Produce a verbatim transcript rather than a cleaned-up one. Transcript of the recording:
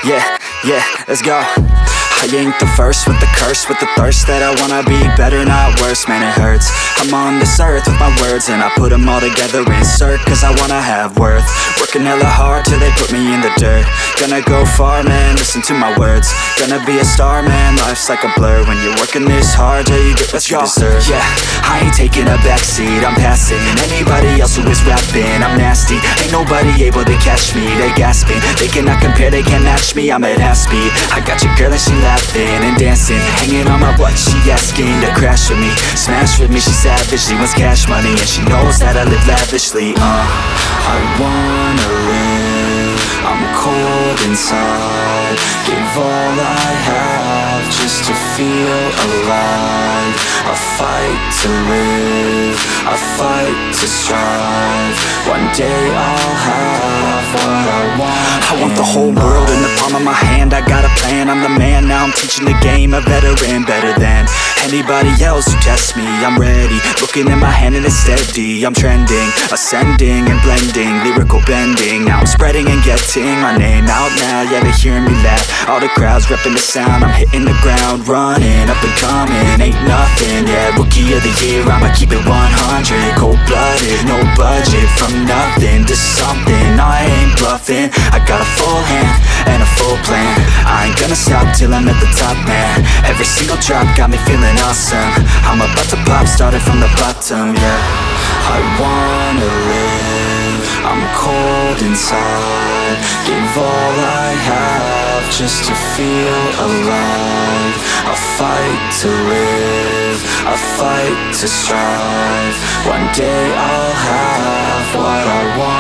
Yeah, yeah, let's go. I ain't the first with the curse, with the thirst that I wanna be better, not worse, man it hurts. I'm on this earth with my words and I put them all together, insert, cause I wanna have worth. Working hella hard till they put me in the dirt. Gonna go far, man, listen to my words. Gonna be a star, man, life's like a blur. When you're working this hard, yeah, you get what you deserve. Yeah, I ain't taking a backseat, I'm passing anybody else who is rapping. I'm nasty, ain't nobody able to catch me. They gasping, they cannot compare, they can't match me. I'm at half speed, I got your girl and she laughing and dancing, hanging on my butt, she asking to crash with me, smash with me, she savage, she wants cash money, and she knows that I live lavishly. Uh, I wanna live, I'm cold inside, gave all I have just to feel alive. I fight to live, I fight to strive, one day I'll have what I want. I want the whole world in the palm of my hand, I got a plan, I'm the man, now I'm teaching the game, a veteran, better than anybody else who tests me. I'm ready, looking at my hand and it's steady. I'm trending, ascending and blending, lyrical bending. Now I'm spreading and getting my name out now. Yeah, they hearing me laugh, all the crowds repping the sound. I'm hitting the ground, running, up and coming, ain't nothing. Yeah, rookie of the year, I'ma keep it one hundred. Cold-blooded, no budget, from nothing to something. I ain't bluffing, I got a full hand and a full plan. I ain't gonna stop till I'm at the top, man. Every single drop got me feeling awesome. I'm about to pop, started from the bottom, yeah. I wanna live, I'm cold inside, gave all I have just to feel alive. I fight to live, I fight to strive, one day I'll have what I want.